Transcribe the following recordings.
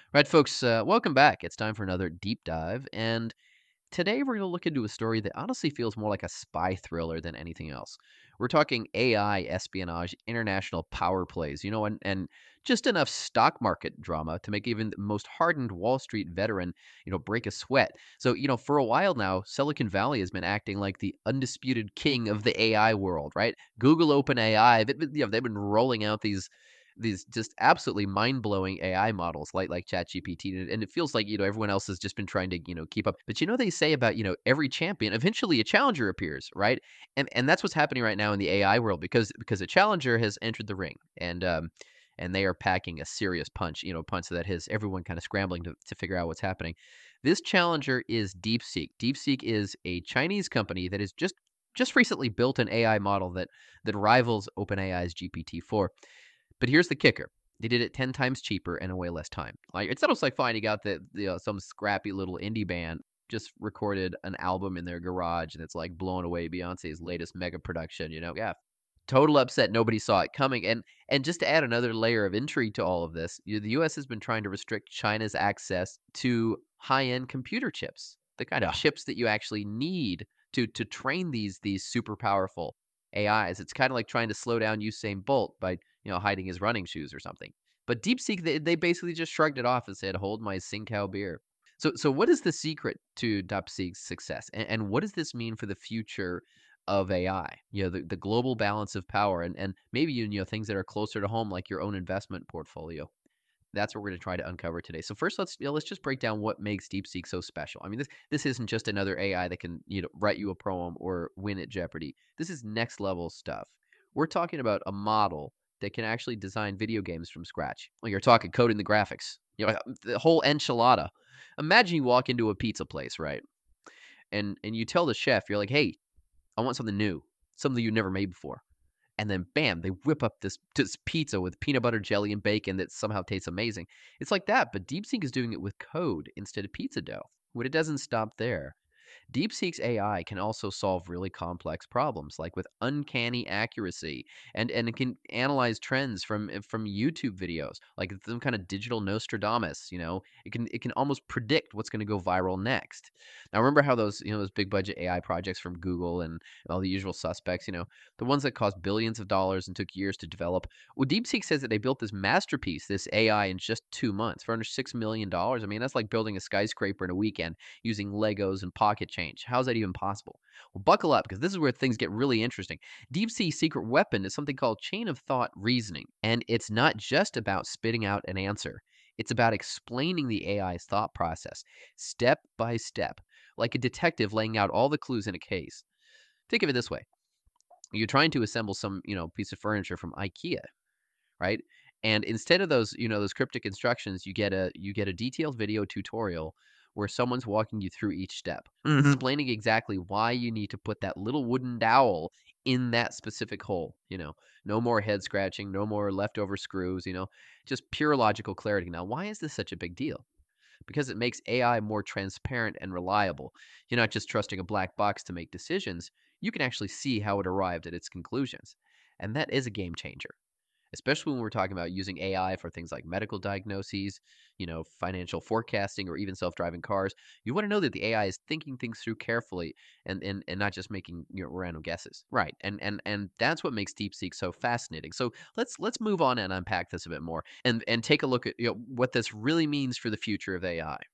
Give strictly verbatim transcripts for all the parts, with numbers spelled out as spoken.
Right, folks, uh, welcome back. It's time for another deep dive. And today we're going to look into a story that honestly feels more like a spy thriller than anything else. We're talking A I espionage, international power plays, you know, and, and just enough stock market drama to make even the most hardened Wall Street veteran, you know, break a sweat. So, you know, for a while now, Silicon Valley has been acting like the undisputed king of the A I world, right? Google, OpenAI, they, you know, they've been rolling out these these just absolutely mind-blowing A I models like like ChatGPT, and and it feels like, you know, everyone else has just been trying to, you know, keep up. But you know, they say about, you know, every champion, eventually a challenger appears, right? And and that's what's happening right now in the A I world because because a challenger has entered the ring and um and they are packing a serious punch, you know, punch that has everyone kind of scrambling to, to figure out what's happening. This challenger is DeepSeek. DeepSeek is a Chinese company that has just just recently built an A I model that that rivals OpenAI's G P T four. But here's the kicker. They did it ten times cheaper and in way less time. Like, it's almost like finding out that, you know, some scrappy little indie band just recorded an album in their garage and it's like blowing away Beyonce's latest mega production, you know? Yeah. Total upset. Nobody saw it coming. And and just to add another layer of intrigue to all of this, you the U S has been trying to restrict China's access to high-end computer chips, the kind of Yeah. chips that you actually need to to train these these super powerful A Is. It's kind of like trying to slow down Usain Bolt by, you know, hiding his running shoes or something. But DeepSeek, they, they basically just shrugged it off and said, "Hold my Singcow beer." So, so what is the secret to DeepSeek's success, and, and what does this mean for the future of A I? You know, the, the global balance of power, and and maybe you know things that are closer to home, like your own investment portfolio. That's what we're going to try to uncover today. So first, let's you know, let's just break down what makes DeepSeek so special. I mean, this this isn't just another A I that can, you know, write you a poem or win at Jeopardy. This is next level stuff. We're talking about a model that can actually design video games from scratch. Like, you're talking coding the graphics, you know, the whole enchilada. Imagine you walk into a pizza place, right? And and you tell the chef, you're like, "Hey, I want something new, something you've never made before." And then bam, they whip up this this pizza with peanut butter, jelly, and bacon that somehow tastes amazing. It's like that, but DeepSeek is doing it with code instead of pizza dough. But it doesn't stop there. DeepSeek's A I can also solve really complex problems, like with uncanny accuracy, and and it can analyze trends from eh, from YouTube videos, like it's some kind of digital Nostradamus. You know, it can it can almost predict what's going to go viral next. Now, remember how those you know those big budget A I projects from Google and all the usual suspects, you know, the ones that cost billions of dollars and took years to develop. Well, DeepSeek says that they built this masterpiece, this A I, in just two months for under six million dollars. I mean, that's like building a skyscraper in a weekend using Legos and pocket change. How is that even possible? Well, buckle up because this is where things get really interesting. DeepSeek's secret weapon is something called chain of thought reasoning, and it's not just about spitting out an answer. It's about explaining the A I's thought process step by step, like a detective laying out all the clues in a case. Think of it this way. You're trying to assemble some, you know, piece of furniture from IKEA, right? And instead of those, you know, those cryptic instructions, you get a you get a detailed video tutorial where someone's walking you through each step, Mhm. explaining exactly why you need to put that little wooden dowel in that specific hole, you know. No more head scratching, no more leftover screws, you know. Just pure logical clarity. Now, why is this such a big deal? Because it makes A I more transparent and reliable. You're not just trusting a black box to make decisions, you can actually see how it arrived at its conclusions. And that is a game changer, especially when we're talking about using A I for things like medical diagnoses, you know, financial forecasting, or even self-driving cars. You want to know that the A I is thinking things through carefully and and, and not just making, you know, random guesses. Right. And and and that's what makes DeepSeek so fascinating. So let's let's move on and unpack this a bit more and and take a look at, you know, what this really means for the future of A I.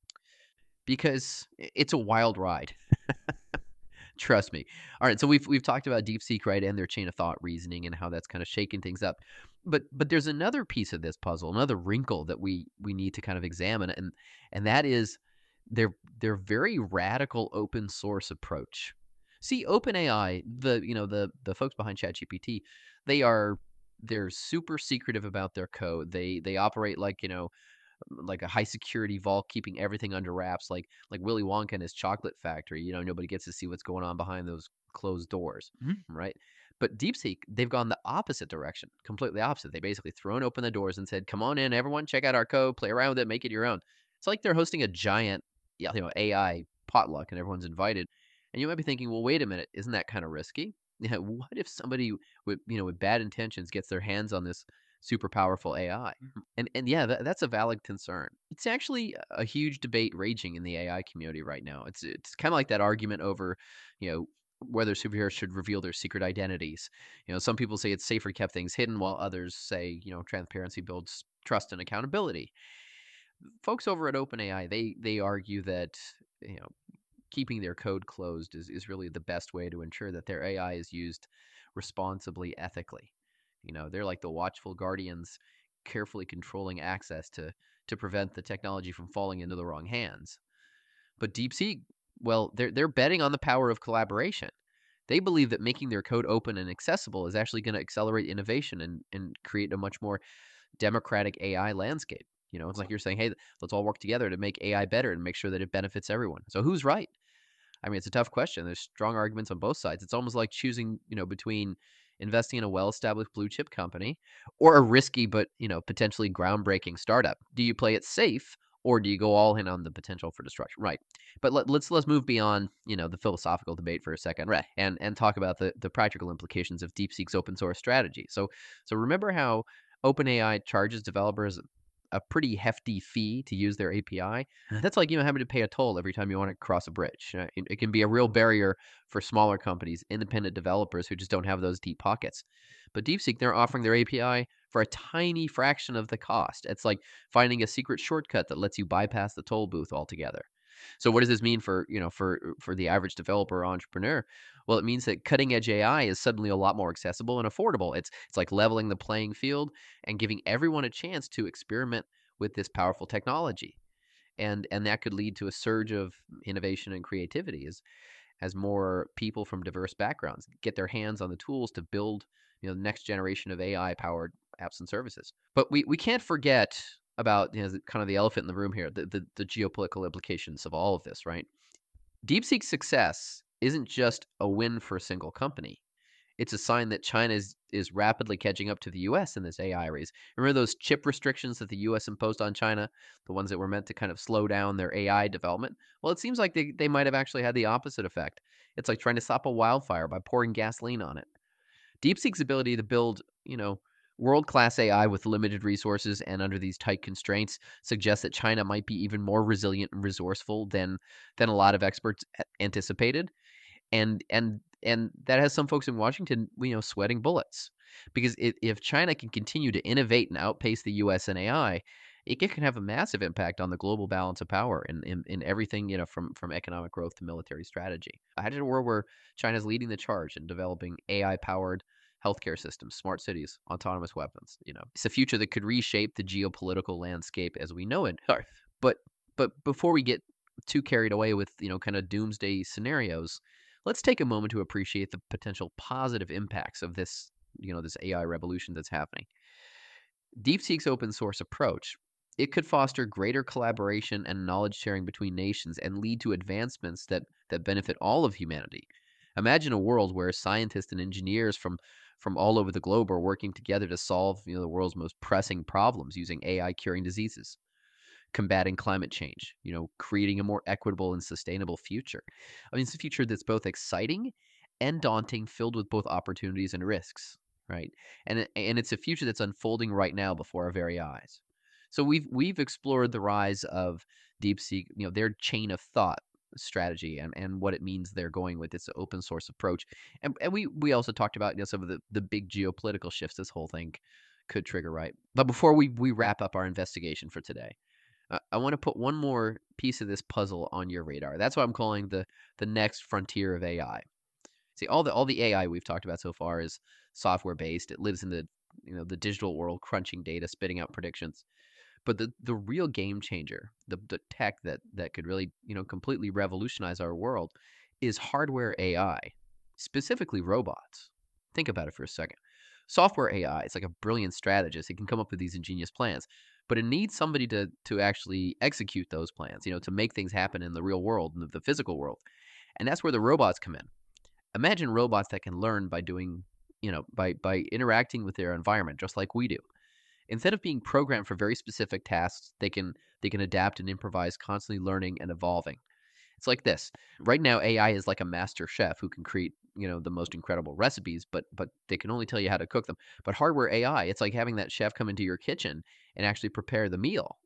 Because it's a wild ride. Trust me. All right, so we've we've talked about DeepSeek, right, and their chain of thought reasoning and how that's kind of shaking things up. But but there's another piece of this puzzle, another wrinkle that we we need to kind of examine, and and that is their their very radical open source approach. See, OpenAI, the you know the the folks behind ChatGPT, they are they're super secretive about their code. They they operate like, you know, like a high security vault, keeping everything under wraps, like like Willy Wonka and his chocolate factory. You know, nobody gets to see what's going on behind those closed doors, Mhm. right? But DeepSeek, they've gone the opposite direction, completely opposite. They basically thrown open the doors and said, "Come on in, everyone, check out our code, play around with it, make it your own." It's like they're hosting a giant, yeah, you know, A I potluck, and everyone's invited. And you might be thinking, well, wait a minute, isn't that kind of risky? Yeah, what if somebody with, you know, with bad intentions gets their hands on this super powerful A I? Mhm. And and yeah, that, that's a valid concern. It's actually a huge debate raging in the A I community right now. It's it's kind of like that argument over, you know, whether superheroes should reveal their secret identities. You know, some people say it's safer to keep things hidden, while others say, you know, transparency builds trust and accountability. Folks over at OpenAI, they they argue that, you know, keeping their code closed is, is really the best way to ensure that their A I is used responsibly, ethically. You know, they're like the watchful guardians, carefully controlling access to to prevent the technology from falling into the wrong hands. But DeepSeek, well, they're they're betting on the power of collaboration. They believe that making their code open and accessible is actually going to accelerate innovation and, and create a much more democratic A I landscape. You know, it's like you're saying, hey, let's all work together to make A I better and make sure that it benefits everyone. So who's right? I mean, it's a tough question. There's strong arguments on both sides. It's almost like choosing, you know, between investing in a well-established blue chip company or a risky but, you know, potentially groundbreaking startup. Do you play it safe or do you go all in on the potential for destruction? Right. But let, let's let's move beyond, you know, the philosophical debate for a second, right? And and talk about the the practical implications of DeepSeek's open source strategy. So so remember how OpenAI charges developers a pretty hefty fee to use their A P I. That's like, you know, having to pay a toll every time you want to cross a bridge. Uh, It, it can be a real barrier for smaller companies, independent developers who just don't have those deep pockets. But DeepSeek, they're offering their A P I for a tiny fraction of the cost. It's like finding a secret shortcut that lets you bypass the toll booth altogether. So what does this mean for, you know, for for the average developer or entrepreneur? Well, it means that cutting edge A I is suddenly a lot more accessible and affordable. It's it's like leveling the playing field and giving everyone a chance to experiment with this powerful technology. And and that could lead to a surge of innovation and creativity as as more people from diverse backgrounds get their hands on the tools to build, you know, the next generation of A I powered apps and services. But we, we can't forget about, you know, the, kind of the elephant in the room here, the, the the geopolitical implications of all of this, right? DeepSeek's success isn't just a win for a single company. It's a sign that China is, is rapidly catching up to the U S in this A I race. Remember those chip restrictions that the U S imposed on China, the ones that were meant to kind of slow down their A I development? Well, it seems like they, they might have actually had the opposite effect. It's like trying to stop a wildfire by pouring gasoline on it. DeepSeek's ability to build, you know, world-class A I with limited resources and under these tight constraints suggests that China might be even more resilient and resourceful than than a lot of experts anticipated, and and and that has some folks in Washington, you know, sweating bullets, because if, if China can continue to innovate and outpace the U S in A I, it can have a massive impact on the global balance of power in, in, in everything, you know, from from economic growth to military strategy. Imagine a world where China's leading the charge in developing A I powered healthcare systems, smart cities, autonomous weapons. You know, it's a future that could reshape the geopolitical landscape as we know it. Sorry, but but before we get too carried away with, you know, kind of doomsday scenarios, let's take a moment to appreciate the potential positive impacts of this, you know, this A I revolution that's happening. DeepSeek's open source approach, it could foster greater collaboration and knowledge sharing between nations and lead to advancements that that benefit all of humanity. Imagine a world where scientists and engineers from from all over the globe are working together to solve, you know, the world's most pressing problems using A I curing diseases, combating climate change, you know, creating a more equitable and sustainable future. I mean, it's a future that's both exciting and daunting, filled with both opportunities and risks, right? And it- and it's a future that's unfolding right now before our very eyes. So we've we've explored the rise of DeepSeek, you know, their chain of thought strategy and, and what it means they're going with this open source approach. And, and we we also talked about, you know, some of the, the big geopolitical shifts this whole thing could trigger, right? But before we, we wrap up our investigation for today, uh, I want to put one more piece of this puzzle on your radar. That's what I'm calling the the next frontier of A I. See, all the all the A I we've talked about so far is software based. It lives in the, you know, the digital world, crunching data, spitting out predictions. But the the real game changer, the the tech that that could really, you know, completely revolutionize our world, is hardware A I, specifically robots. Think about it for a second. Software A I, it's like a brilliant strategist. It can come up with these ingenious plans, but it needs somebody to to actually execute those plans, you know, to make things happen in the real world, in the the physical world. And that's where the robots come in. Imagine robots that can learn by doing, you know, by by interacting with their environment just like we do. Instead of being programmed for very specific tasks, they can they can adapt and improvise, constantly learning and evolving. It's like this. Right now, A I is like a master chef who can create, you know, the most incredible recipes, but but they can only tell you how to cook them. But hardware A I, it's like having that chef come into your kitchen and actually prepare the meal.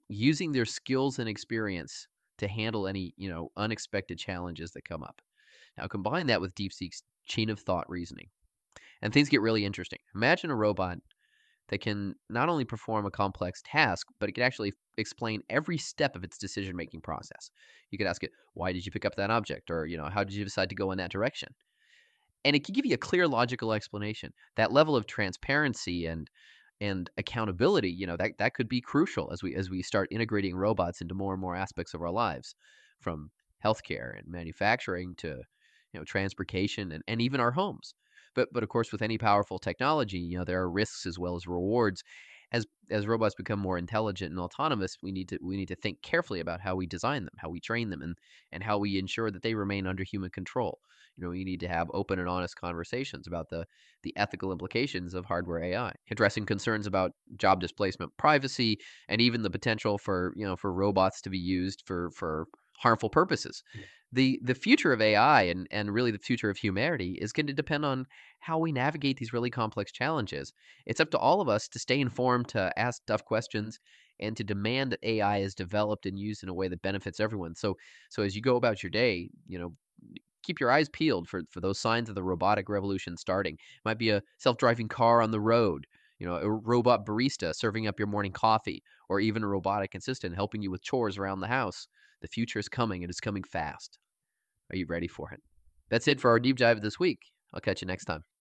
using their skills and experience to handle any, you know, unexpected challenges that come up. Now combine that with DeepSeek's chain of thought reasoning, and things get really interesting. Imagine a robot that can not only perform a complex task, but it can actually explain every step of its decision-making process. You could ask it, "Why did you pick up that object?" Or, you know, "How did you decide to go in that direction?" And it can give you a clear logical explanation. That level of transparency and and accountability, you know, that that could be crucial as we as we start integrating robots into more and more aspects of our lives, from healthcare and manufacturing to, you know, transportation and, and even our homes. But but of course, with any powerful technology, you know, there are risks as well as rewards. As as robots become more intelligent and autonomous, we need to we need to think carefully about how we design them, how we train them, and and how we ensure that they remain under human control. You know, we need to have open and honest conversations about the the ethical implications of hardware A I, addressing concerns about job displacement, privacy, and even the potential for, you know, for robots to be used for for harmful purposes. The the future of A I and and really the future of humanity is going to depend on how we navigate these really complex challenges. It's up to all of us to stay informed, to ask tough questions, and to demand that A I is developed and used in a way that benefits everyone. So so as you go about your day, you know, keep your eyes peeled for for those signs of the robotic revolution starting. It might be a self-driving car on the road, you know, a robot barista serving up your morning coffee, or even a robotic assistant helping you with chores around the house. The future is coming, and it's coming fast. Are you ready for it? That's it for our deep dive this week. I'll catch you next time.